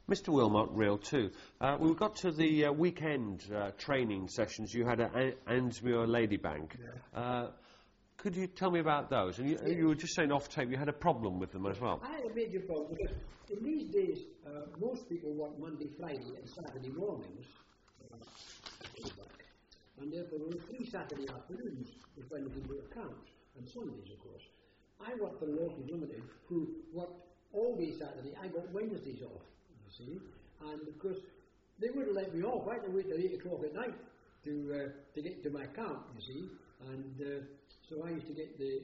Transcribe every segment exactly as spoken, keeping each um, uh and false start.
Mister Wilmot, Reel two. Uh, we got to the uh, weekend uh, training sessions you had at An Ansmuir Ladybank. Yeah. Uh, could you tell me about those? And you, yes. you were just saying off tape you had a problem with them as well. I had a major problem because in these days uh, most people work Monday, Friday and Saturday mornings. Uh, and therefore there were three Saturday afternoons when we could do accounts, and Sundays of course. I worked for Lawson Limited, who worked all day Saturday. I got Wednesdays off, you see, and of course they wouldn't let me off. I had to wait till eight o'clock at night to uh, to get to my camp, you see, and uh, so I used to get the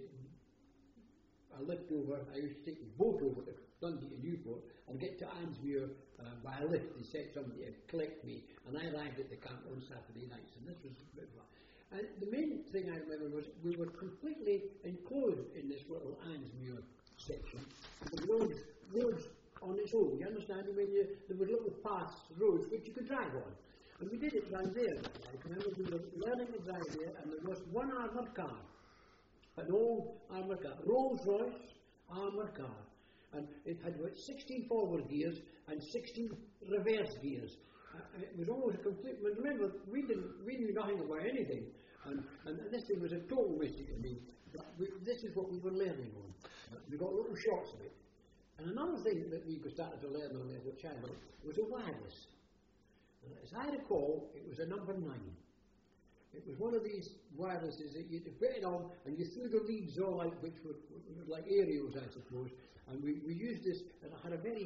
a lift over. I used to take the boat over to Dundee to Newport and get to Ansmuir uh, by a lift. They sent somebody to collect me, and I arrived at the camp on Saturday nights, and this was a bit of a And the main thing I remember was we were completely enclosed in this little Ansmuir section. The roads, roads on its own. You understand? When you, there were little paths, roads which you could drive on. And we did it round there. I remember we were learning to drive there, and there was one armoured car, an old armoured car, Rolls-Royce armoured car, and it had about sixteen forward gears and sixteen reverse gears. Uh, it was almost a complete. But remember, we didn't, we knew nothing about anything, and, and this thing was a total mystery to me. But we, this is what we were learning on. Uh, we got little shots of it. And another thing that we started to learn on there, which I liked, was a wireless. Uh, as I recall, it was a number nine. It was one of these wirelesses that you put it on, and you threw the leads all out, which were, were like aerials, I suppose. And we, we used this, and it had a very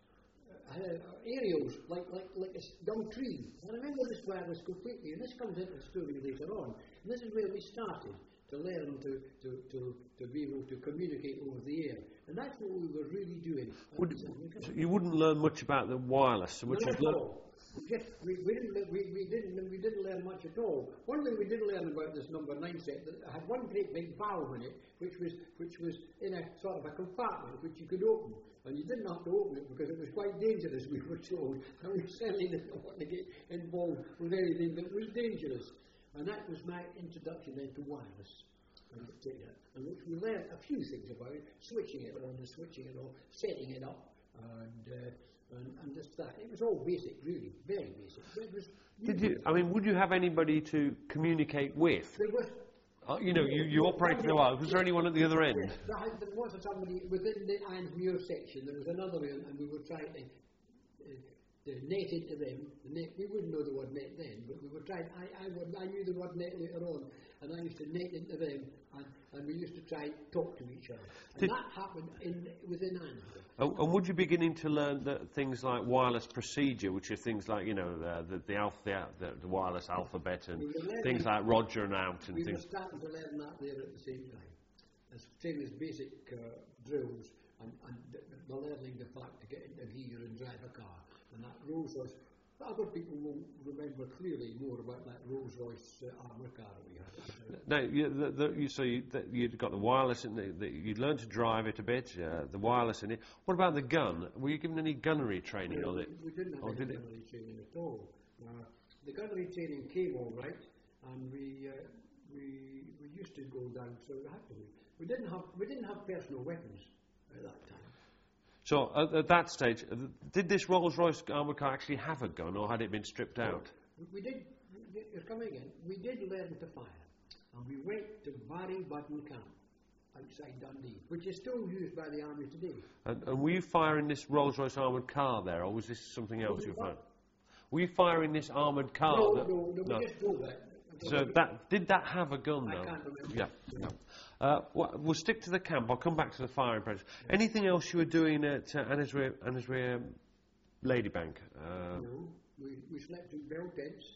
Uh, aerials, like, like, like a young tree. And I remember this wireless completely, and this comes into the story later on. And this is where we started to learn to, to, to, to be able to communicate over the air. And that's what we were really doing. Would, so you wouldn't learn much about the wireless, which Not is at all. We, just, we, we, didn't, we, we, didn't, we didn't learn much at all. One thing we did learn about this number nine set, that had one great big valve in it, which was, which was in a sort of a compartment which you could open. And you didn't have to open it because it was quite dangerous, we were told. And we certainly didn't want to get involved with anything that was dangerous. And that was my introduction then to wireless. And, and which we learned a few things about it, switching it on and switching it on, setting it up, and, uh, and, and just that. It was all basic, really, very basic. It was Did you, I mean, would you have anybody to communicate with? There was, Uh, you know, you, you operated a while. Was there anyone at the other end? Yes, there was somebody within the Ansmuir section. There was another one, and we were trying to, uh, to net into them. The net, we wouldn't know the word net then, but we were trying. I, I, would, I knew the word net later on, and I used to net into them, and, and we used to try and talk to each other. And Did that happened in, within Ansmuir. Oh, and would you be beginning to learn that things like wireless procedure, which are things like, you know, the the, the, alph the, the, the wireless alphabet and we things like Roger and out and we things? We were starting to learn that there at the same time. As same as basic uh, drills and, and the, the learning the fact to get into gear and drive a car. And that Rolls-Royce, other people will remember clearly more about that Rolls-Royce uh, armour car we had. No, you, the, the, you, so you, the, you'd got the wireless in the, the, you'd learned to drive it a bit, uh, the wireless in it. What about the gun? Were you given any gunnery training no, on it? We didn't have or any did gunnery it? training at all. Uh, the gunnery training came all right, and we, uh, we, we used to go down, so we had to. We didn't have, we didn't have personal weapons at that time. So, at, at that stage, uh, did this Rolls-Royce armoured car actually have a gun, or had it been stripped out? We, we did, you're coming in, we did learn to fire, and we went to Barry Button Camp, outside Dundee, which is still used by the army today. And, and were you firing this Rolls-Royce armoured car there, or was this something else you were firing? Were you firing this armoured car? No, that, no, no, no, we just drove that. So that, did that have a gun, though? I can't remember. Yeah. yeah. Uh, well, we'll stick to the camp. I'll come back to the firing process. Yeah. Anything else you were doing at uh, Ansmuir, Ansmuir Ladybank? Uh, no, we, we slept in bell tents.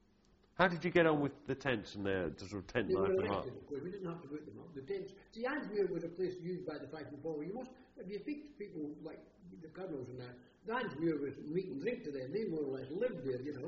How did you get on with the tents and the, the sort of tent they life? Were erected, of course. We didn't have to put them up. The tents. See, Ansmuir was a place used by the fighting forward. You must, if you speak to people like the colonels and that, Ansmuir was meat and drink to them. They more or less lived there, you know.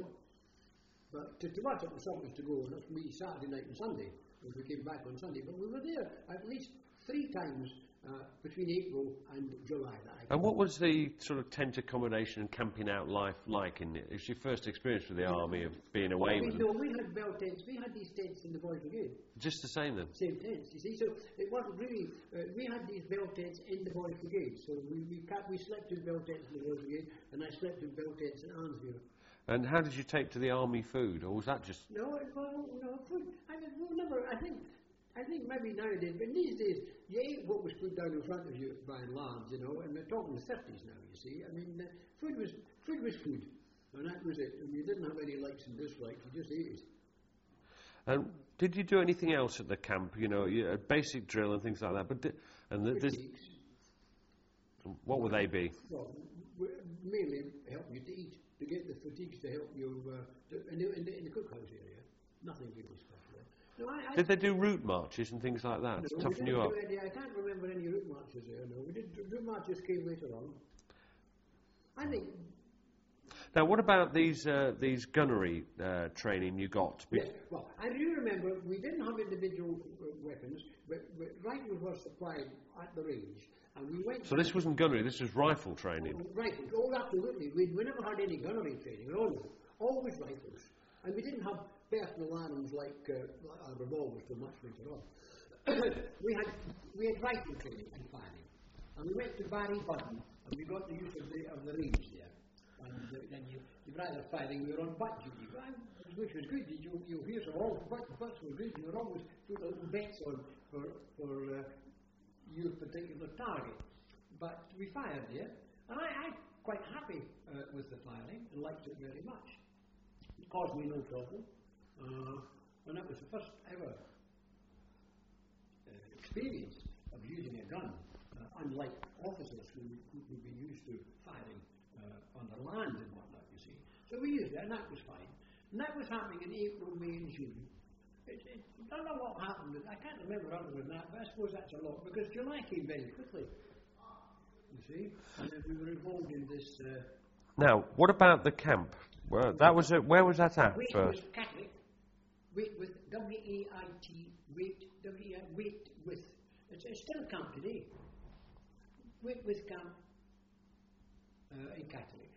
But to, to us it was something to go, and that's me Saturday night and Sunday, if we came back on Sunday. But we were there at least three times uh, between April and July. That I And what was the sort of tent accommodation and camping out life like in it? It's your first experience with the army of being away we, with no, them? we had bell tents. We had these tents in the Boys Brigade. Just the same then? Same tents, you see. So it wasn't really. Uh, we had these bell tents in the Boys Brigade. So we we, ca- we slept in bell tents in the Boys Brigade, and I slept in bell tents in Arnsville. And how did you take to the army food, or was that just... No, it- well, no food. I mean, well, never. I think. I think maybe nowadays, but these days, you ate what was put down in front of you by and large, you know, and we're talking the fifties now, you see. I mean, uh, food was food was food, and that was it. And you didn't have any likes and dislikes, you just ate it. And did you do anything else at the camp, you know, you, a basic drill and things like that? But di- and the, this, Fatigues, what would they be? well, w- mainly help you to eat, to get the fatigues to help you uh, to, in, the, in, the, in the cookhouse area. Nothing really special. No, I, I Did they do route marches and things like that no, to we toughen didn't you up? do any, I can't remember any route marches there, no. We did, route marches came later on. I think Now, what about these uh, these gunnery uh, training you got? Be- yes, well, I do remember we didn't have individual uh, weapons, but, but rifles were supplied at the range, and we went. So this wasn't gunnery, this was rifle training. Rifles, oh, absolutely. We, we never had any gunnery training at all. Always rifles, and we didn't have personal arms like uh, uh, revolvers till much later on. we had we had rifle training and firing, and we went to Barry Button, and we got the use of the of the range there. And uh, then you, you rather fighting, we were on butt duty, which was good. You, you hear some all butt, butts were good. You were always put little bets on for, for uh, your particular target. But we fired there, and I, I'm quite happy uh, with the firing and liked it very much. It caused me no trouble, uh, and that was the first ever uh, experience of using a gun, uh, unlike officers who would be used to firing Uh, on the land and whatnot, you see. So we used it, and that was fine. And that was happening in April, May, and June. It, it, I don't know what happened. With, I can't remember other than that, but I suppose that's a lot, because July came very quickly, you see. And then we were involved in this. Uh, Now, what about the camp? Well, that was a, where was that at Wait first? with Catholic. Wait with W A I T. Wait, W A I T. Wait with. It's, it's still a camp today. Wait with camp. Uh, in Catholic.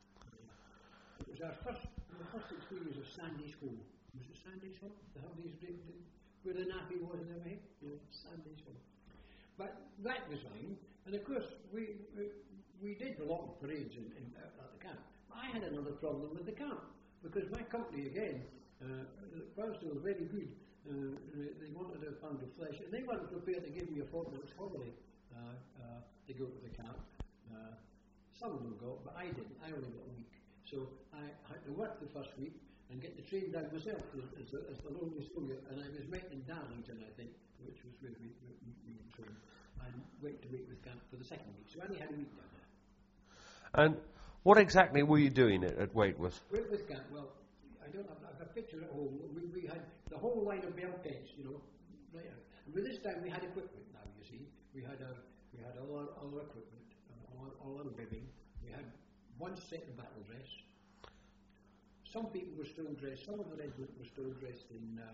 It was our first, the first experience of Sandy's Home. Was it Sandy's Home? The, how these, the, the, where the nappy was and everything? Yeah, Sandy's Home. But that was fine, and of course we we, we did a lot of parades in, in, uh, at the camp. I had another problem with the camp, because my company again, uh, whilst they were very good, uh, they wanted a pound of flesh, and they weren't prepared to give me a fortnight's holiday uh, uh, to go to the camp. Uh, Some of them got, but I didn't. I only got a week. So I had to work the first week and get the train down myself as, as, the, as the lonely soldier. And I was met in Darlington, I think, which was where we, we, we trained, and went to Wakeworth Camp for the second week. So I only had a week down there. And what exactly were you doing at, at Wakeworth? Wakeworth Camp, well, I don't have, I have a picture at home. We, we had the whole line of bell tents, you know, right out. And by this time we had equipment now, you see. We had our, we had all our, all our equipment. All, all our webbing. We had one set of battle dress. Some people were still dressed, some of the regiment were still dressed in uh,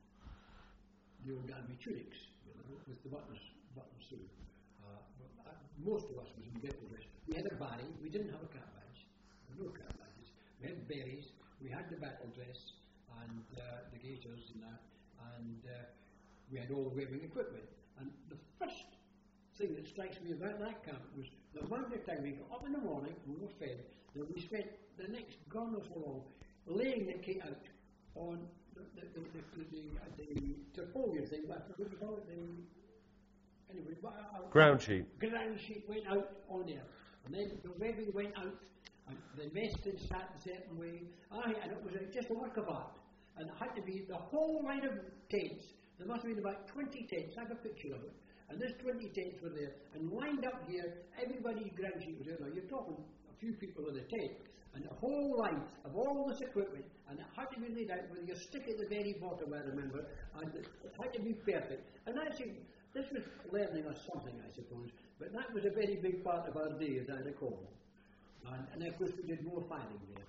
the old army tunics, you know, with the buttons, buttons through. Uh, but, uh, most of us was in battle dress. We had a barry, we didn't have a cap badge, no cap badges. We had berries, we had the battle dress, and uh, the gaiters and that, and uh, we had all the webbing equipment. And the first thing that strikes me about that camp was the amount of time we got up in the morning and we were fed, that we spent the next gone or so long laying the kit out on the the the, the, the, the, uh, the tarpaulin thing, what do you call it? The, anyway, uh, Ground sheet. Ground sheet went out on there, and then the webbing went out, and the nesting sat a certain way. Ah, and it was a, just a work of art, and it had to be the whole line of tents. There must have been about twenty tents. I have a picture of it. And there's twenty tents were there, and lined up here, everybody's ground sheet was there. Now, you're talking a few people in a tent, and the whole line of all this equipment, and it had to be laid out with your stick at the very bottom, I remember, and it had to be perfect. And actually, this was learning us something, I suppose, but that was a very big part of our day, as I recall. And, and of course, we did more firing there.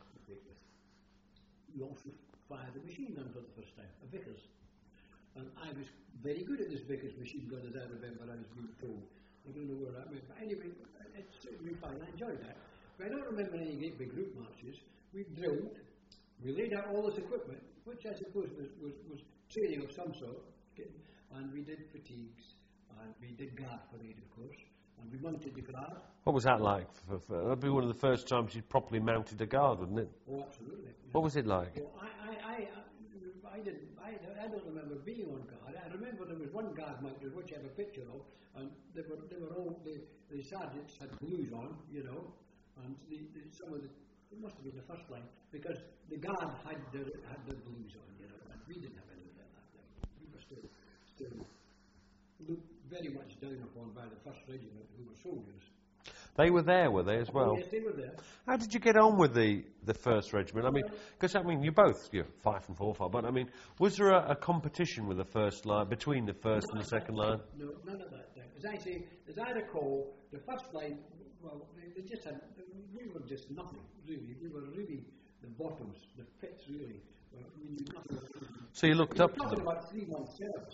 We also fired the machine gun for the first time, a Vickers. And I was very good at this Vickers machine gun, as I remember I was being told. I don't know where that went. But anyway, it suited me fine. I enjoyed that. But I don't remember any great big group marches. We drilled, we laid out all this equipment, which I suppose was, was, was training of some sort, and we did fatigues, and we did guard parade, of course, and we mounted the guard. What was that like? For, for, that'd be one of the first times you'd properly mounted a guard, wouldn't it? Oh, absolutely. What was it like? Well, I, I, I, I didn't. I, I don't remember being on guard. I remember there was one guard mounted, which I have a picture of, and they were they were all the, the sergeants had blues on, you know, and the, the, some of the it must have been the first line because the guard had their had their blues on, you know, and we didn't have any of that. We were still still looked very much down upon by the first regiment, who were soldiers. They were there, were they, as well? Oh, yes, they were there. How did you get on with the, the first regiment? I mean, because I mean, you both, you're five and four, five, but I mean, was there a, a competition with the first line, between the first no, and the second line? No, none of that. As I say, as I recall, the first line, well, they, they just had, we were just nothing, really. We were really the bottoms, the pits, really. Uh, we knew nothing about anything. So you looked we up were to talking them? about three months service,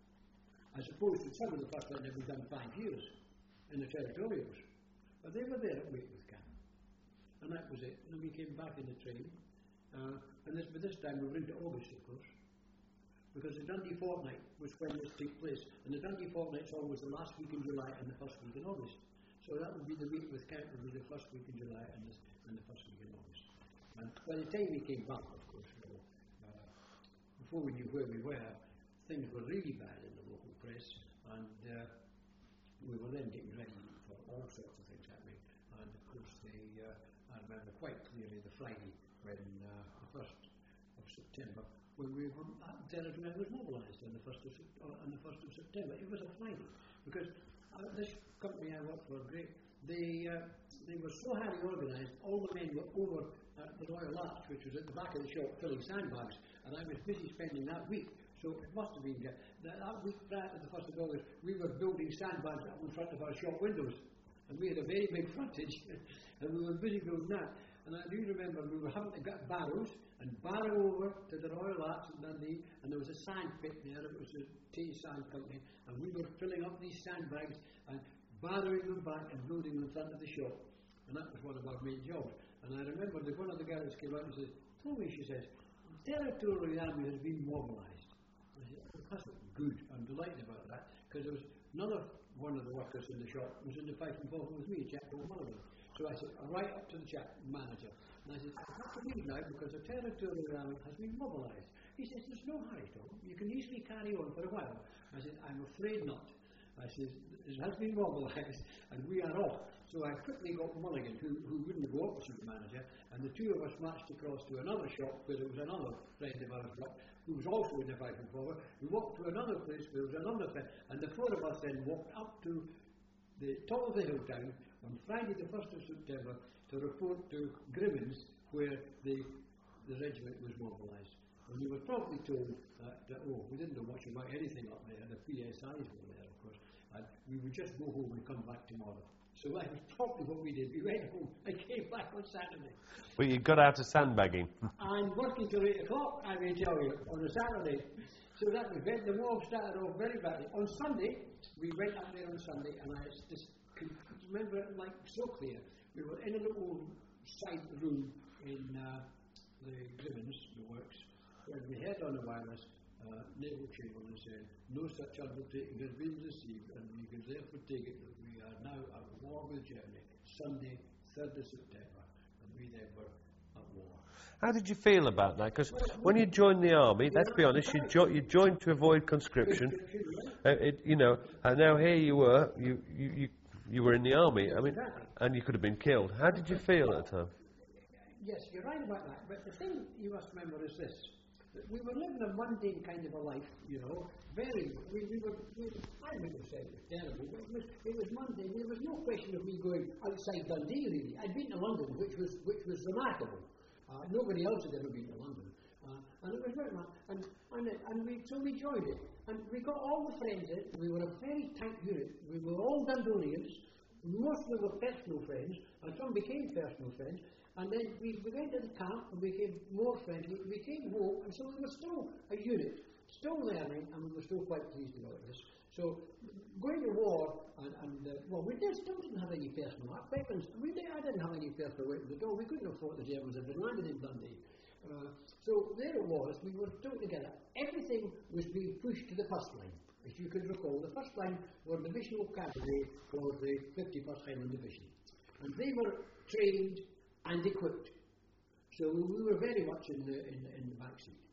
as opposed to some of the first line that we've done five years in the territorials. But they were there at Wakeworth Camp, and that was it. And then we came back in the train, uh, and this, but this time we were into August, of course, because the Dundee fortnight was when this took place, and the Dundee fortnight's always the last week in July and the first week in August. So that would be the Wakeworth Camp would be the first week in July and, this, and the first week in August. And by the time we came back, of course, you know, uh, before we knew where we were, things were really bad in the local press, and uh, we were then getting ready for all sorts of things happening. And of course, the, uh, I remember quite clearly the Friday when uh, the first of September, when we were, uh, territory was mobilised on the first of uh, on the first of September. It was a Friday because uh, this company I worked for, great. They uh, they were so highly organised. All the men were over at the Royal Arch, which was at the back of the shop, filling sandbags, and I was busy spending that week. So it must have been uh, that, that week prior to the first of August, we were building sandbags up in front of our shop windows, and we had a very big frontage, and we were busy building that. And I do remember we were having to get barrows and barrow over to the Royal Arch in Dundee, and there was a sand pit there. It was a Tay Sand Company, and we were filling up these sandbags and barrowing them back and building them in front of the shop. And that was one of our main jobs. And I remember that one of the girls came out and said, "Tommy," she says, "the Territorial Army has been mobilised." I said, "Oh, that's good. I'm delighted about that," because there was none of one of the workers in the shop was in the fight and bottom with me, a chap called Mulligan. So I said, right up to the chap, manager. And I said, "I have to leave now because the Territorial Army has been mobilised." He says, "There's no hurry, Tom. You can easily carry on for a while." I said, "I'm afraid not." I said, "It has been mobilised and we are off." So I quickly got Mulligan, who, who wouldn't go up to the manager, and the two of us marched across to another shop where there was another friend of ours who was also in the fight and forward. We walked to another place where there was another friend, and the four of us then walked up to the top of the hill town on Friday the first of September to report to Grimmins where the, the regiment was mobilised. And we were probably told that, that, oh, we didn't know much about anything up there, the P S Is were there, of course, and we would just go home and come back tomorrow. So that was probably what we did. We went home and came back on Saturday. Well, you got out of sandbagging. And working till eight o'clock, I may tell you, on a Saturday. So that was it. The war started off very badly. On Sunday, we went up there on Sunday, and I just can remember it like so clear. We were in a little side room in uh, the Grimmins, the works, when we heard on the wireless, uh, Naval Chamberlain said, "No such undertaking has been received, and we can therefore take it that we are now at war with Germany, Sunday, third of September." And we then were at war. How did you feel about that? Because when you joined the army, let's be honest, you, jo- you joined to avoid conscription. Uh, it, you know, and now here you were, you, you, you, you were in the army. I mean, and you could have been killed. How did you feel at the time? Yes, you're right about that. But the thing you must remember is this. We were living a mundane kind of a life, you know, very, we, we were, we, I wouldn't say it was terrible, but it was, it was mundane. There was no question of me going outside Dundee, really. I'd been to London, which was, which was remarkable. Uh, nobody else had ever been to London. Uh, and it was very much, and, and, it, and we, so we joined it. And we got all the friends in, we were a very tight unit. We were all Dundonians, most of them were personal friends, and some became personal friends. And then we, we went to the camp and we became more friendly. We came home, and so we were still a unit, still learning, and we were still quite pleased about this. So, going to war, and, and uh, well, we just didn't have any personal weapons. We did, I didn't have any personal weapons at all. We couldn't have fought the Germans if they landed in Dundee. Uh, so there it was, we were still together. Everything was being pushed to the first line. If you could recall, the first line were divisional cavalry for the fifty-first Highland Division. And they were trained and equipped. So we were very much in the, in, in the back seat.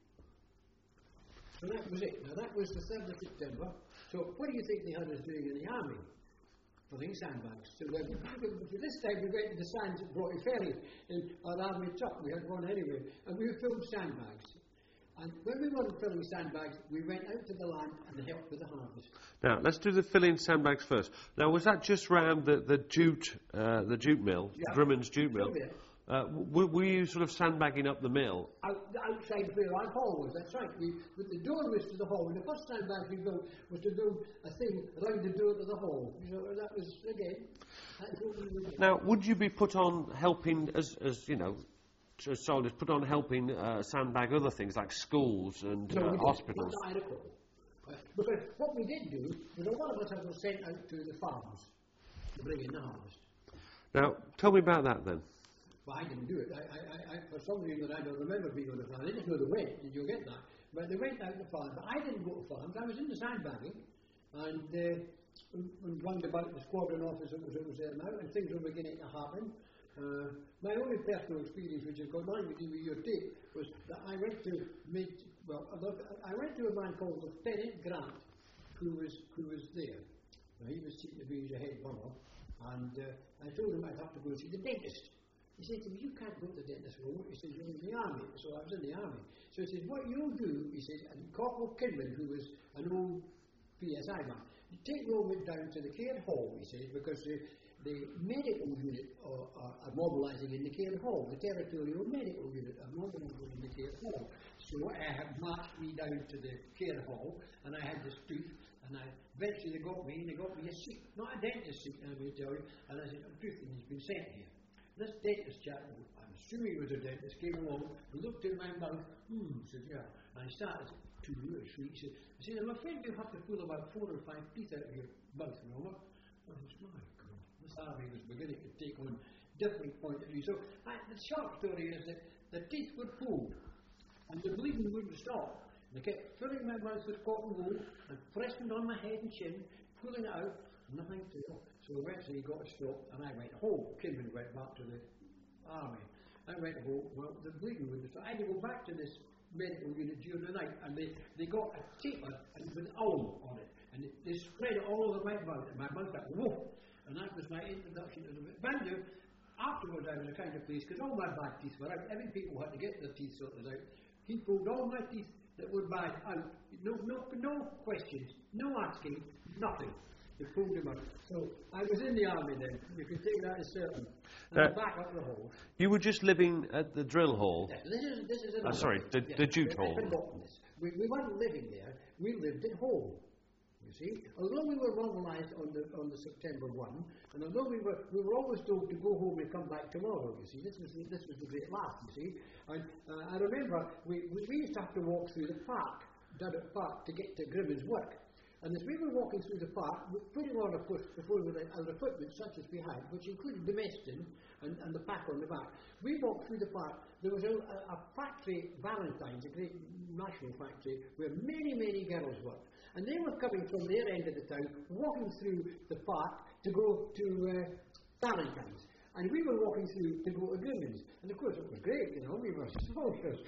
So that was it. Now that was the third of September. So what do you think they had us doing in the army? Filling sandbags. So when, this time we went to the sands at Broughty Ferry in our army truck. We had one anyway. And we filled sandbags. And when we weren't filling sandbags, we went out to the land and helped with the harvest. Now, let's do the filling sandbags first. Now, was that just round the, the jute, uh, the jute mill, Yeah. Drummond's jute mill? Still there. Uh, w- were you sort of sandbagging up the mill? Out, outside where our hall was, that's right. We, with the door was to the hall. And the first sandbag we built was to build a thing around the door to the hall. You know, that was, again, that's what we were doing. Now, would you be put on helping, as, as you know, as soldiers, put on helping uh, sandbag other things like schools and No, uh, we didn't. hospitals? Not that I recall. Uh, because what we did do was a lot of us were sent out to the farms to bring in the harvest. Now, tell me about that then. Well, I didn't do it. I, I, I, for some reason, I don't remember being on the farm. I just know they went. Did you get that? But they went out to the farm. But I didn't go to farms. I was in the sandbagging and uh, and round about the squadron office that was, that was there now, and things were beginning to happen. Uh, my only personal experience, which has got nothing to do with your tape, was that I went to meet. Well, I went to a man called Lieutenant Grant, who was who was there. Now, he was seen to be the head runner, and uh, I told him I'd have to go and see the dentist. He said to me, "You can't go to the dentist, Rowan." He says, "You're in the army." So I was in the army. So he says, "What you'll do," he says, and Corporal Kinman, who was an old P S I man, you take Rowan down to the Caird Hall, he says, because the, the medical unit are, are, are mobilising in the Caird Hall. The territorial medical unit are mobilising in the Caird Hall. So I had marched me down to the Caird Hall, and I had this tooth, and I eventually they got me, and they got me a seat, not a dentist seat, I'm going to tell you, and I said, "I'm tooth, and he's been sent here." This dentist chap, I'm assuming he was a dentist, came along, looked in my mouth, hmm, said, "Yeah." And I started to do it, sweet. He said, I said, "I'm afraid you'll have to pull about four or five teeth out of your mouth, Robert." I said, "My God." This army was beginning to take on different point of view. So I, the short story is that the teeth were pulled, and the bleeding wouldn't stop. They kept filling my mouth with cotton wool and pressing on my head and chin, pulling it out, nothing to it. So eventually he got a stop, and I went home. Kinman went back to the army. I went home, well, the bleeding wouldn't stop. I had to go back to this medical unit during the night, and they, they got a taper and with an owl on it, and it, they spread it all over my mouth, and my mouth went whoa, and that was my introduction to the Bandu. Afterwards I was a kind of pleased, because all my bad teeth were out. Every people had to get their teeth sorted out. He pulled all my teeth that were bad out. No, no, no questions, no asking, nothing. They pulled him out. So I was in the army then. You can take that as certain. And Uh, I'm back up the hall. You were just living at the drill hall. Yes, this is this is Oh, another sorry, thing. the- the jute I've hall. forgotten this. We, we weren't living there. We lived at home. You see, although we were mobilised on the on the September one, and although we were we were always told to go home and come back tomorrow. You see, this was the, this was the great laugh. You see, and uh, I remember we, we we used to have to walk through the park, Duddock Park, to get to Grimmon's work. And as we were walking through the park, putting on our, foot, before we our equipment such as we had, which included the meston and, and the pack on the back, we walked through the park. There was a, a, a factory, Valentine's, a great national factory, where many, many girls worked. And they were coming from their end of the town, walking through the park to go to uh, Valentine's. And we were walking through to go to Grimmon's. And of course it was great, you know, we were soldiers.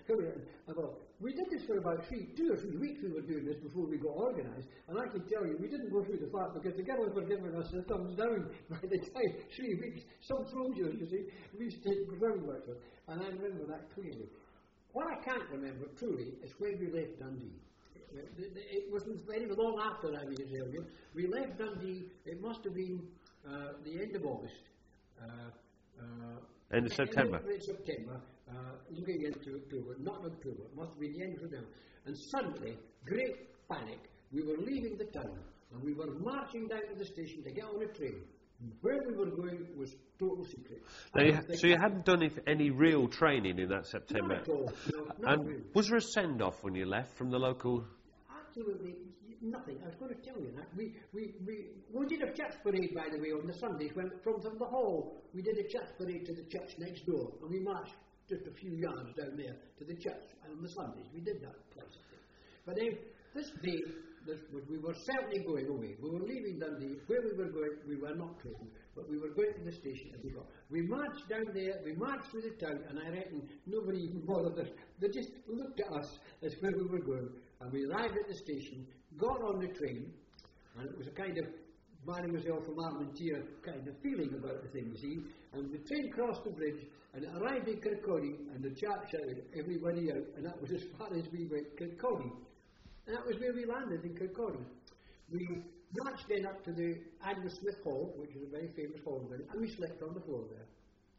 We did this for about three, two or three weeks we were doing this before we got organised. And I can tell you, we didn't go through the park because the girls were giving us the thumbs down by the time, three weeks. Some soldiers, you see, we stayed groundwork. And I remember that clearly. What I can't remember truly is when we left Dundee. It wasn't very long after I was there. We left Dundee, it must have been uh, the end of August. Uh, uh, End of September. End of September, uh, looking into October, not October, it must be the end of September. And suddenly, great panic, we were leaving the town, and we were marching down to the station to get on a train. Where we were going was total secret. Now you ha- so you hadn't done if any real training in that September? Not at all, no, not And really. was there a send-off when you left from the local... Absolutely, nothing. I was going to tell you that. We, we, we, we did a church parade, by the way, on the Sundays. When from the hall, we did a church parade to the church next door, and we marched just a few yards down there to the church on the Sundays. We did that twice, I think. But then, this day, this, we were certainly going away. We were leaving Dundee. Where we were going, we were not told, but we were going to the station, and we got. We marched down there, we marched through the town, and I reckon nobody even bothered us. They just looked at us as where we were going, and we arrived at the station, got on the train, and it was a kind of Mademoiselle from Armentières kind of feeling about the thing, you see. And the train crossed the bridge, and it arrived in Kirkcaldy, and the chap shouted, "Everybody out," and that was as far as we went, Kirkcaldy. And that was where we landed, in Kirkcaldy. We marched then up to the Agnes Smith Hall, which is a very famous hall, and we slept on the floor there.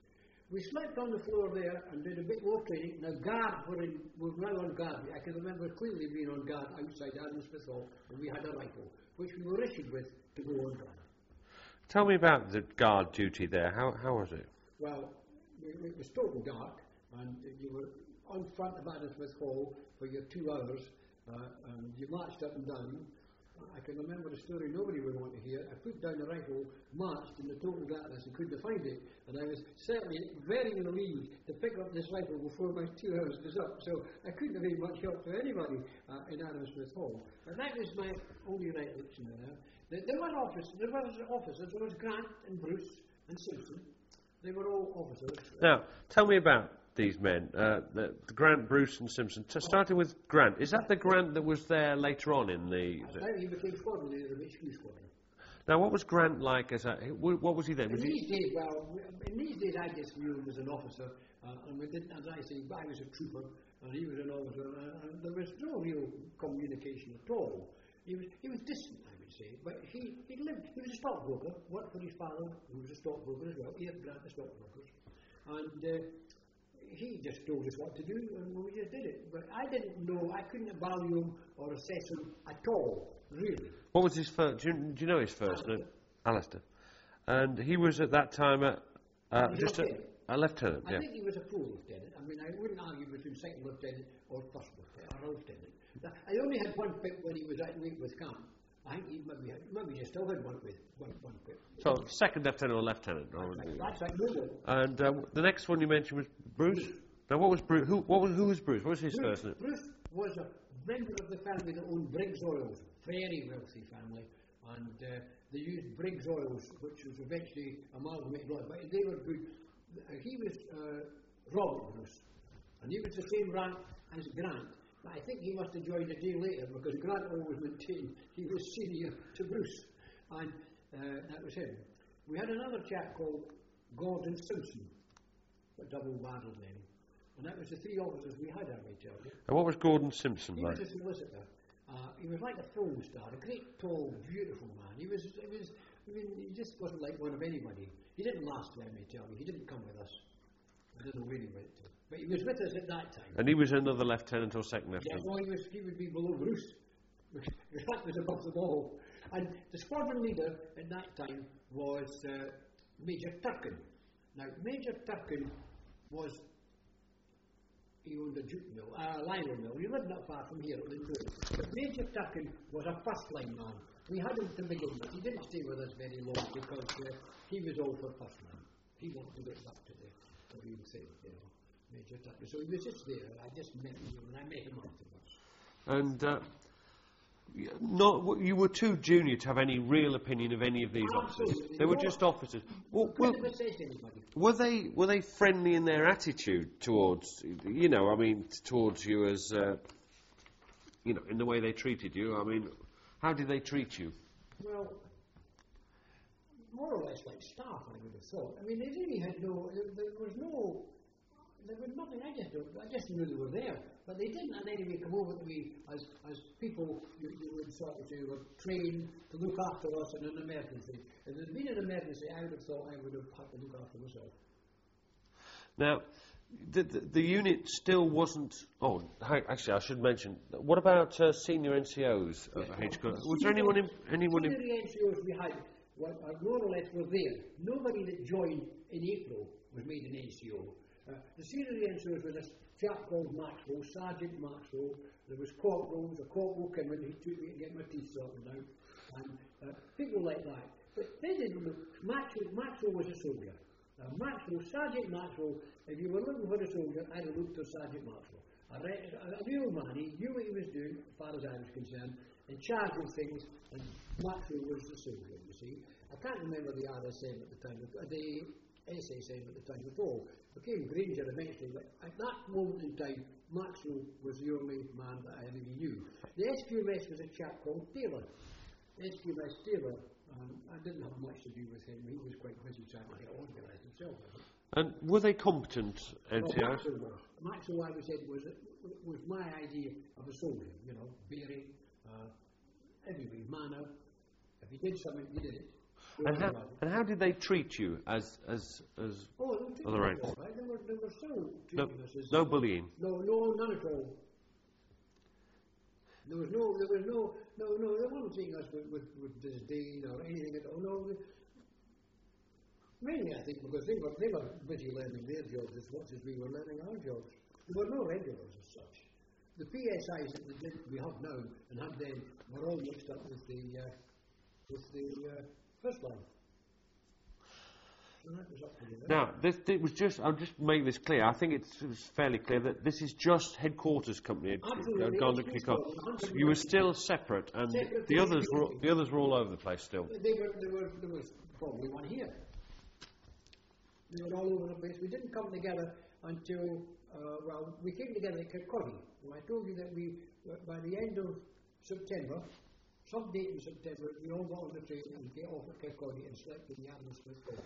We slept on the floor there and did a bit more training. Now, guard were, in, were now on guard. I can remember clearly being on guard outside Agnes Smith Hall, and we had a rifle, which we were issued with to go on guard. Tell me about the guard duty there. How how was it? Well, it was total dark, and you were on front of Agnes Smith Hall for your two hours. Uh, and you marched up and down. I can remember a story nobody would want to hear. I put down the rifle, marched in the total darkness and couldn't find it. And I was certainly very relieved to pick up this rifle before my two hours was up. So I couldn't have been much help to anybody uh, in Adam Smith Hall. And that was my only recollection of that. There, there were officers. There were officers. There was Grant and Bruce and Simpson. They were all officers. Now, tell me about these men, uh, the, the Grant, Bruce and Simpson. So starting with Grant, is that the Grant that was there later on in the... the he became squadron leader of H Q squadron. Now, what was Grant like as a... What was he then? Was in he these days, well, in these days I just knew him as an officer, uh, and we didn't, as I say, I was a trooper, and he was an officer, and, and there was no real communication at all. He was, he was distant, I would say, but he, he lived, he was a stockbroker, worked for his father, who was a stockbroker as well. He had Grant the stockbrokers, and uh, he just told us what to do, and we just did it. But I didn't know, I couldn't value him or assess him at all, really. What was his first, do you, do you know his first name? Alistair. And he was at that time a, uh, just a, a lieutenant, I yeah. think he was a full lieutenant. I mean, I wouldn't argue between second lieutenant or first lieutenant, or lieutenant. I only had one pip when he was at Wakeworth Camp. I think he maybe, had, maybe he still had one with one, one pip. So, second lieutenant or lieutenant? That's right, that's right, no, no. And uh, the next one you mentioned was Bruce? Bruce. Now, what was Bruce? Who, what was, who was Bruce? What was his Bruce, first name? Bruce was a member of the family that owned Briggs Oils, very wealthy family, and uh, they used Briggs Oils, which was eventually amalgamated, but they were good. Uh, he was uh, Robert Bruce, and he was the same rank as Grant. But I think he must have joined a day later, because Grant always maintained he was senior to Bruce, and uh, that was him. We had another chap called Gordon Simpson, a double-barreled name, and that was the three officers we had, I may tell you. And what was Gordon Simpson he like? He was a solicitor. Uh, he was like a film star, a great, tall, beautiful man. He was, he was, I mean, he just wasn't like one of anybody. He didn't last, I may tell you. He didn't come with us. I don't know where he went to. But he was with us at that time. And he was another lieutenant or second lieutenant? Yeah, well, he, was, he would be below Bruce. That was above them all. And the squadron leader at that time was uh, Major Turkin. Now, Major Turkin was, he owned a jute mill, a uh, liner mill. He lived not far from here at Lincoln. But Major Turkin was a first-line man. We had him to begin with. He didn't stay with us very long because uh, he was all for first line. He wanted to get back to the, the real thing, you know. Major Tucker. So he was just there. I just met him, and I met him afterwards. And uh, not, you were too junior to have any real opinion of any of these Absolutely. officers. They were just officers. Well, well, were they were they friendly in their attitude towards, you know, I mean, towards you as, uh, you know, in the way they treated you? I mean, how did they treat you? Well, more or less like staff, I would have thought. I mean, they really had no, there, there was no. There was nothing, I just, don't, I just knew they were there. But they didn't in any way come over to me as, as people you, you would sort of say were trained to look after us in an emergency. If there had been an emergency, I would have thought I would have had to look after myself. Now, the, the, the unit still wasn't... Oh, actually, I should mention, what about uh, senior N C Os of Yes, H Q? well, Was there anyone in... Anyone in senior N C Os we had, well, more or less were there. Nobody that joined in April was made an N C O. Uh, the scenery ensues with this chap called Maxwell, Sergeant Maxwell. There was corporals, a corporal came in, he took me to get my teeth sorted out, and uh, people like that. But they didn't look. Maxwell, Maxwell was a soldier. Uh, Maxwell, Sergeant Maxwell, if you were looking for a soldier, I'd have looked to Sergeant Maxwell. A, re- a real man, he knew what he was doing, as far as I was concerned, in charge of things, and Maxwell was the soldier, you see. I can't remember the R S M at the time, uh, the S S M at the time at all. Became Granger eventually, but at that moment in time, Maxwell was the only man that I really knew. The S Q M S was a chap called Taylor. S Q M S Taylor, um, I didn't have much to do with him. He was quite busy trying to get organised himself. And were they competent N T Os? Well, Maxwell was. Maxwell, I would say, was, was my idea of a soldier, you know, bearing, uh, every manner. If you did something, you did it. And how, and how did they treat you as as as oh, other ranks? Right. They were, they were so No, us as no bullying. No, no, none at all. There was no, there was no, no, no. They weren't treating us with, with, with disdain or anything at all. No. They, mainly, I think, because they were they were busy learning their jobs as much as we were learning our jobs. There were no regulars as such. The P S Is that we have now and had then were all mixed up with the uh, with the uh, first line. So that was up to you, now, this it was just. I'll just make this clear. I think it's, it was fairly clear that this is just headquarters company. Absolutely. Uh, gone to kick off. You were still separate, and Separate the others were completely. the others were all over the place still. They were, there were, there was probably one here. They were all over the place. We didn't come together until, uh, well, we came together at Kirkcaldy. Well, I told you that we, by the end of September, some date in September, we all got on the train and get off at Kirkcaldy and slept in the Adams Smith Hall.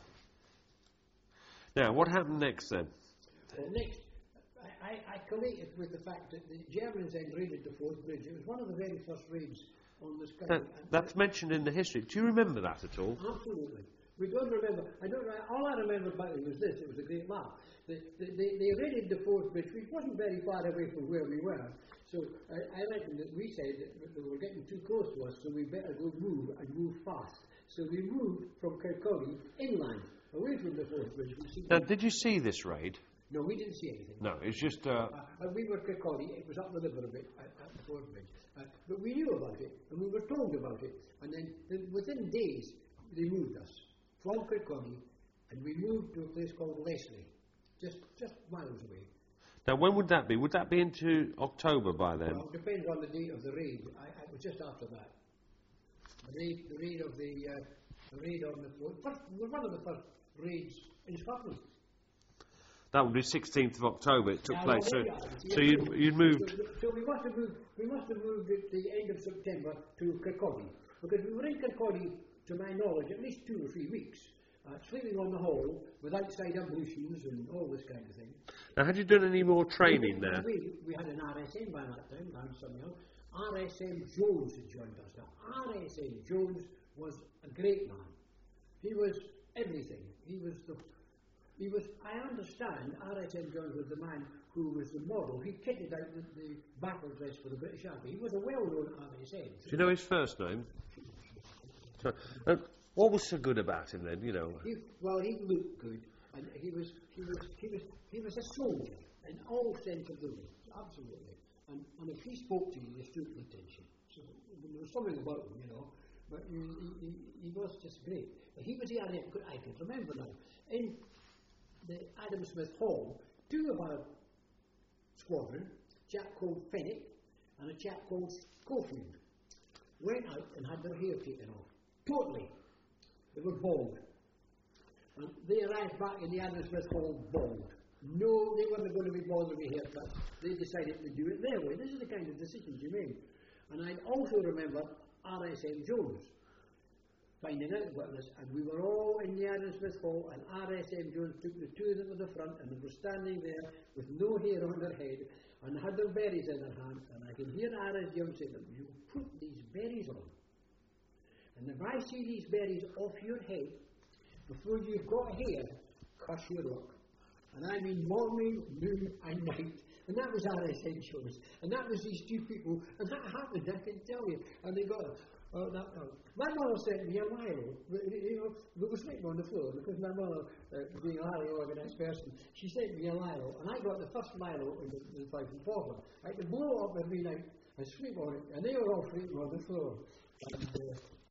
Now, what happened next then? Well, next, I, I, I collated with the fact that the Germans then raided the Forth Bridge. It was one of the very first raids on this country. That, that's mentioned in the history. Do you remember that at all? Absolutely. We don't remember. I don't. All I remember about it was this. It was a great laugh. They, they, they raided the Forth Bridge, which wasn't very far away from where we were. So I, I reckon that we said that they were getting too close to us, so we better go move and move fast. So we moved from Kirkcaldy inland, away from the Forth Bridge. Now, did you see this raid? No, we didn't see anything. No, it's just. Uh, uh, we were Kirkcaldy. It was up the river a bit at, at the Forth Bridge, uh, but we knew about it and we were told about it. And then, then within days, they moved us from Kirkcaldy, and we moved to a place called Leslie, just just miles away. Now, when would that be? Would that be into October by then? Well, it depends on the date of the raid. I, I was just after that. The raid, the raid of the, uh, the raid on the first, was one of the first raids in Scotland. That would be sixteenth of October. It took Yeah, place. well, So, yeah, so yeah, you'd, you'd moved. So, so we must have moved. We must have moved at the end of September to Kirkcaldy, because we were in Kirkcaldy, to my knowledge, at least two or three weeks, uh, sleeping on the hall with outside ablutions and all this kind of thing. Now, had you done any more training we, there? We, we had an R S M by that time, and somehow. R S M Jones had joined us. Now, R S M Jones was a great man. He was everything. He was the. He was. I understand R S M Jones was the man who was the model. He kitted out the, the battle dress for the British Army. He was a well-known R S M. Do you know his first name? So, uh, what was so good about him then? You know. He, well, he looked good, and he was. He was. He was. He was a soldier in all sense of the word. Absolutely. And, and if he spoke to you, you stood at attention. So there was something about him, you know. But he, he, he was just great. But he was the idea. I can remember now. In the Adam Smith Hall, two of our squadron, a chap called Fennick and a chap called Schofield, went out and had their hair taken off. Totally. They were bald. And they arrived back in the Adam Smith Hall bald. No, they weren't going to be bothered with haircuts. They decided to do it their way. This is the kind of decisions you make. And I also remember R S M Jones finding out about this, and we were all in the Adam Smith Hall, and R S M Jones took the two of them to the front, and they were standing there with no hair on their head, and had their berries in their hand, and I can hear R S Jones say to them, "You put these berries on, and if I see these berries off your head before you've got hair, curse your luck." And I mean morning, noon and night. And that was R S M Jones. And that was these two people. And that happened, I can tell you. And they got Oh, that, oh. My mother sent me a Milo. You know, we were sleeping on the floor because my mother, uh, being a highly organised person, she sent me a Milo, and I got the first Milo in the, in the five and four. I had to blow up every night and sleep on it, and they were all sleeping on the floor. And, uh,